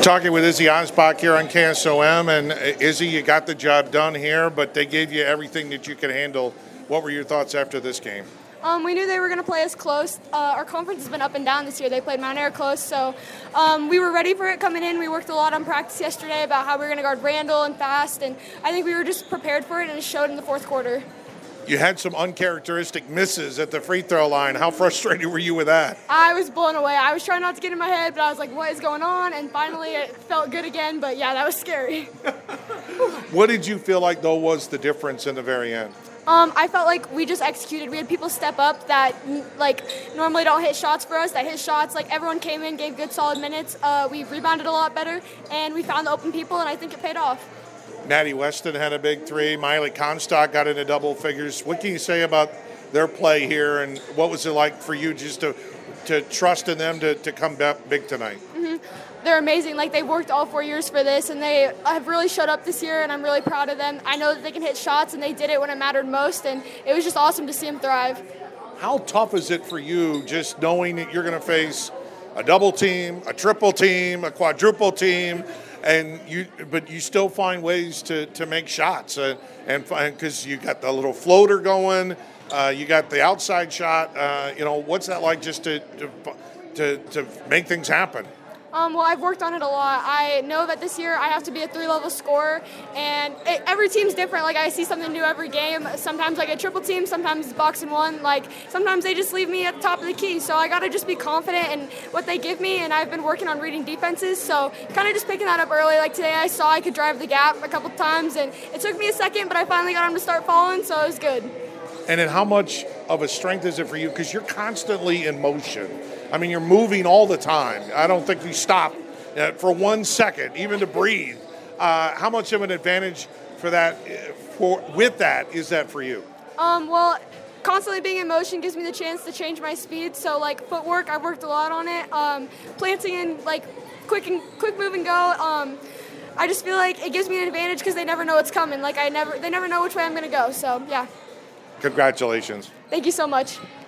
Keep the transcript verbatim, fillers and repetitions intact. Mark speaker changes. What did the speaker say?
Speaker 1: Talking with Izzy Ansbach here on K S O M, and uh, Izzy, you got the job done here, but they gave you everything that you could handle. What were your thoughts after this game?
Speaker 2: Um, we knew they were going to play us close. Uh, our conference has been up and down this year. They played Mount Air close, so um, we were ready for it coming in. We worked a lot on practice yesterday about how we were going to guard Randall and fast, and I think we were just prepared for it, and it showed in the fourth quarter.
Speaker 1: You had some uncharacteristic misses at the free throw line. How frustrated were you with that?
Speaker 2: I was blown away. I was trying not to get in my head, but I was like, what is going on? And finally it felt good again, but yeah, that was scary.
Speaker 1: What did you feel like, though, was the difference in the very end?
Speaker 2: Um, I felt like we just executed. We had people step up that like normally don't hit shots for us, that hit shots. Like everyone came in, gave good solid minutes. Uh, we rebounded a lot better, and we found the open people, and I think it paid off.
Speaker 1: Maddie Weston had a big three. Miley Comstock got into double figures. What can you say about their play here, and what was it like for you just to to trust in them to, to come back big tonight?
Speaker 2: Mm-hmm. They're amazing. Like, they've worked all four years for this, and they have really showed up this year, and I'm really proud of them. I know that they can hit shots, and they did it when it mattered most, and it was just awesome to see them thrive.
Speaker 1: How tough is it for you just knowing that you're going to face a double team, a triple team, a quadruple team, and you, but you still find ways to, to make shots, uh, and because you got the little floater going, uh, you got the outside shot. Uh, you know, what's that like just to to to, to make things happen?
Speaker 2: Um, well, I've worked on it a lot. I know that this year I have to be a three-level scorer, and it, every team's different. Like, I see something new every game. Sometimes I get triple team, sometimes it's box and one. Like, sometimes they just leave me at the top of the key. So I got to just be confident in what they give me, and I've been working on reading defenses. So kind of just picking that up early. Like, today I saw I could drive the gap a couple times, and it took me a second, but I finally got them to start falling, so it was good.
Speaker 1: And then how much of a strength is it for you? Because you're constantly in motion. I mean, you're moving all the time. I don't think you stop uh, for one second, even to breathe. Uh, how much of an advantage for that, for with that, is that for you?
Speaker 2: Um, well, constantly being in motion gives me the chance to change my speed. So, like, footwork, I've worked a lot on it. Um, planting and, like, quick and quick move and go. Um, I just feel like it gives me an advantage because they never know what's coming. Like, I never, they never know which way I'm going to go. So, yeah.
Speaker 1: Congratulations.
Speaker 2: Thank you so much.